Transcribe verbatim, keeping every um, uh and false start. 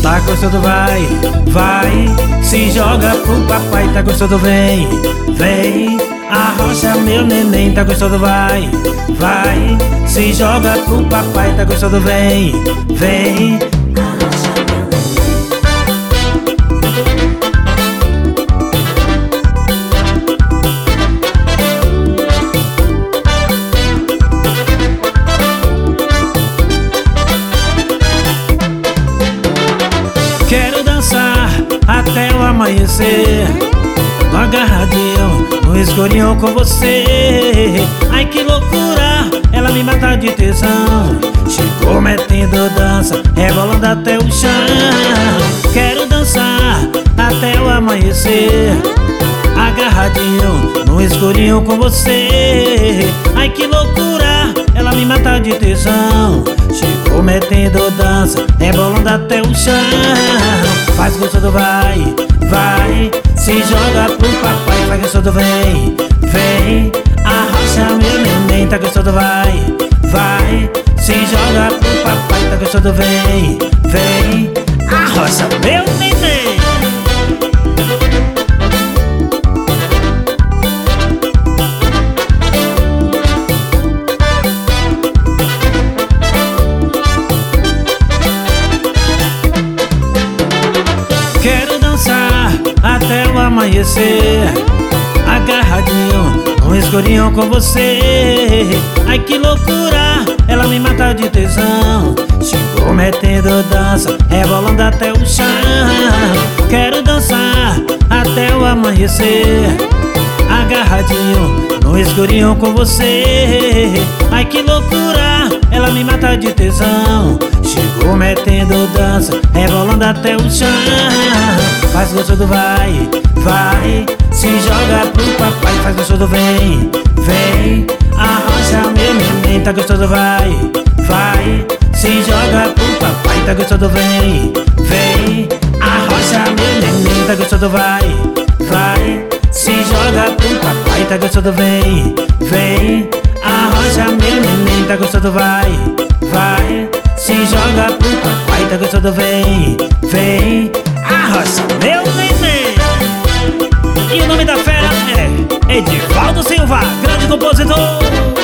Tá gostoso, vai, vai, se joga pro papai. Tá gostoso, vem, vem, arrocha meu neném. Tá gostoso, vai, vai, se joga pro papai. Tá gostoso, vem, vem, arrocha meu neném. Quero dançar até o amanhecer, agarradinho no escurinho com você. Ai que loucura, ela me mata de tesão. Chegou metendo dança, rebolando até o chão. Quero dançar até o amanhecer, agarradinho no escurinho com você. Ai que loucura, ela me mata de tesão. Chegou metendo dança, rebolando até o chão. Faz gostoso, vai, vai, se joga pro papai. Faz gostoso, vem, vem, arrocha meu neném. Tá gostoso, vai, vai, se joga pro papai. Tá gostoso, vem, vem, arrocha meu neném. Quero dançar até o amanhecer, agarradinho no escurinho com você. Ai que loucura, ela me mata de tesão. Chegou metendo dança, rebolando até o chão. Quero dançar até o amanhecer, agarradinho no escurinho com você. Ai que loucura, ela me mata de tesão. Chegou metendo dança, rebolando até o chão. Faz gostoso, vai, vai, se joga pro papai. Faz gostoso, vem, vem, arrocha meu neném. Tá gostoso, vai, vai, se joga pro papai. Tá gostoso, vem, vem, arrocha meu neném. Tá gostoso, vai, vai, se joga pro papai. Tá gostoso, vem, vem, arrocha meu neném. Tá gostoso, vai, vai, se joga pro papai. Tá gostoso, vem, vem, arrocha meu neném. E o nome da fera é Edivaldo Silva, grande compositor.